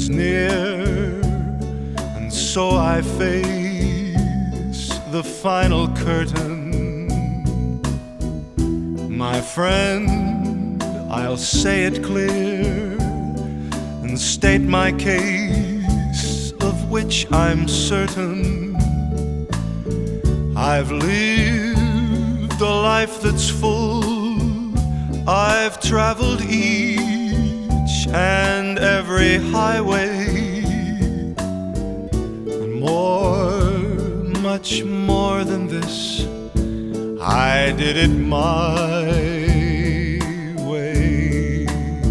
is near, and so I face the final curtain. My friend, I'll say it clear and state my case, of which I'm certain. I've lived a life that's full. I've traveled each and every highway, and more, much more than this, I did it my way.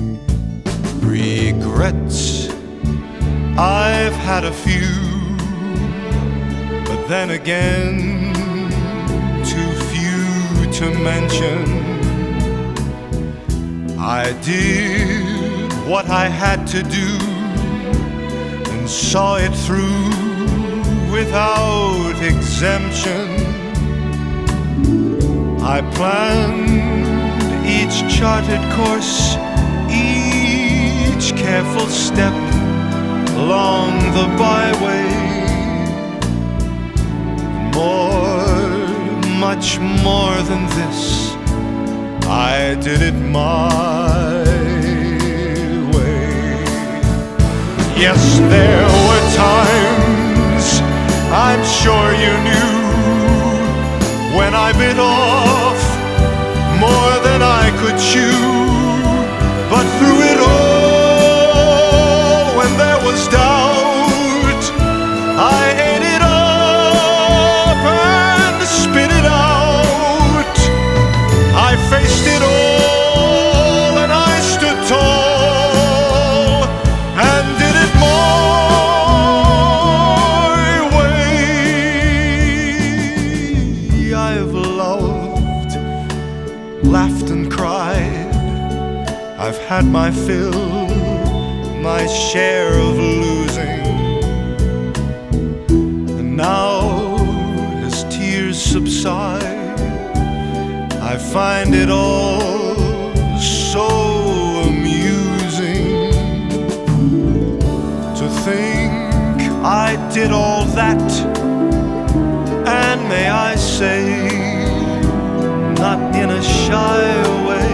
Regrets, I've had a few, but then again, too few to mention. I did what I had to do and saw it through without exemption. I planned each charted course, each careful step along the byway. More, much more than this, I did it my way. Yes, there were times, I'm sure you knew, when I bit off more than I could chew. But through it all, when there was doubt, I ate it up and spit it out. I faced it all and I stood tall and did it my way. I've loved, laughed and cried. I've had my fill, my share of losing. And now, as tears subside, I find it all so amusing to think I did all that, and may I say, not in a shy way.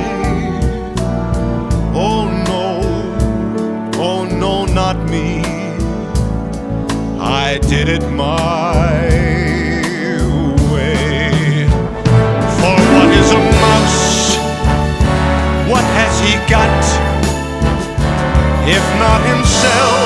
Oh no, not me. I did it my way. For what is a mouse? What has he got, if not himself?